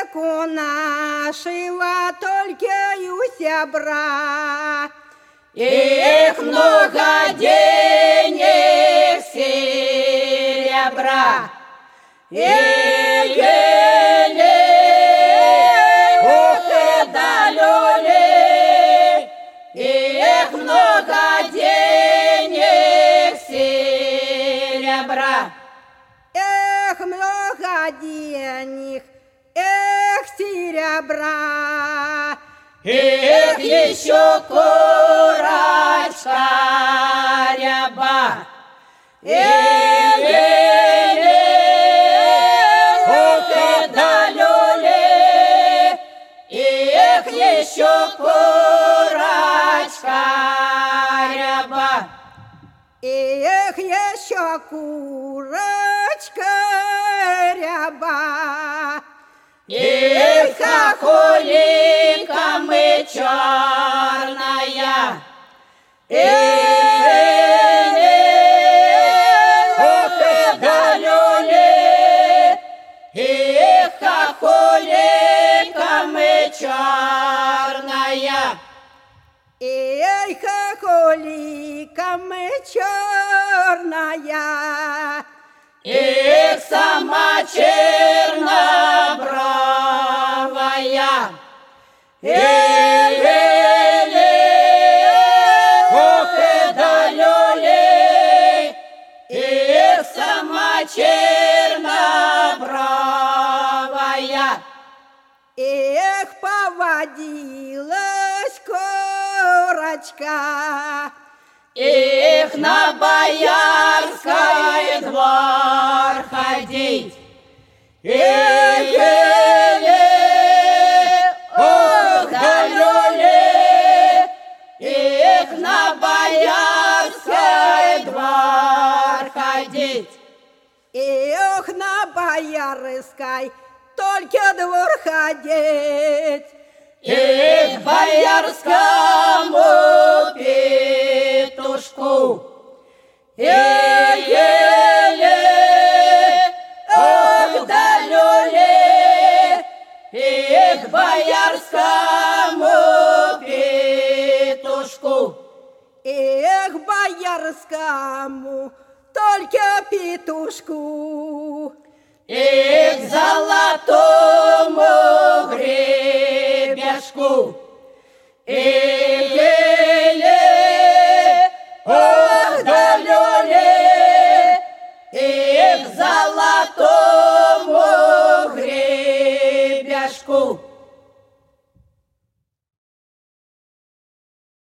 у нашего только сябра. Их много денег, серебра, их много денег, серебра. Эх, много денег, эх, серебра. Эх, еще курочка ряба. Эх, еще курочка ряба. Эх, еще курочка ряба. Эх, хохолика мы черная. Эх, хохолика мы черная. Эй, хохолика мы черная. Эх, сама чернобровая. Эх, сама чернобровая. Эх, поводилась курочка. Эх, на Боярской двор ходить. Ох, да люли. Эх, на Боярской двор ходить. Эх, на Боярской только двор ходить. Эх, боярскому петушку. Ох, да люли. Эх, боярскому петушку. Эх, боярскому только петушку. Эх, золотому гребешку. Ох, да люли. Эх, золотому гребешку.